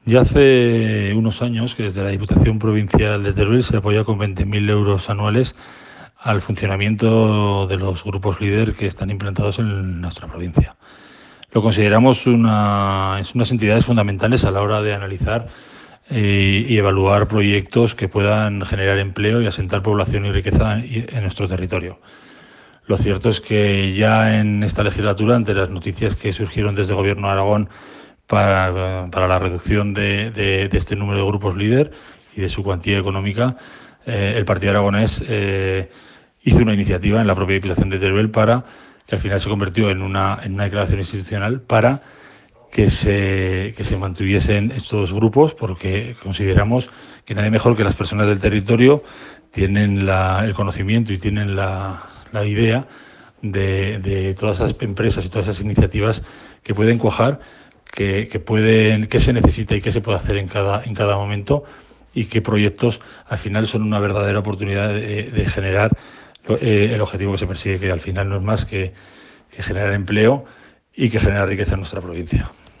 Ya hace unos años que desde la Diputación Provincial de Teruel se apoya con 20.000 euros anuales al funcionamiento de los grupos líder que están implantados en nuestra provincia. Lo consideramos unas entidades fundamentales a la hora de analizar y evaluar proyectos que puedan generar empleo y asentar población y riqueza en nuestro territorio. Lo cierto es que ya en esta legislatura, ante las noticias que surgieron desde el Gobierno de Aragón para la reducción de este número de grupos líder y de su cuantía económica, el Partido Aragonés hizo una iniciativa en la propia Diputación de Teruel para que al final se convirtió en una declaración institucional para que se mantuviesen estos grupos, porque consideramos que nadie mejor que las personas del territorio tienen el conocimiento y tienen la idea de todas esas empresas y todas esas iniciativas que pueden cuajar, qué se necesita y qué se puede hacer en cada momento, y qué proyectos al final son una verdadera oportunidad de generar el objetivo que se persigue, que al final no es más que generar empleo y que generar riqueza en nuestra provincia.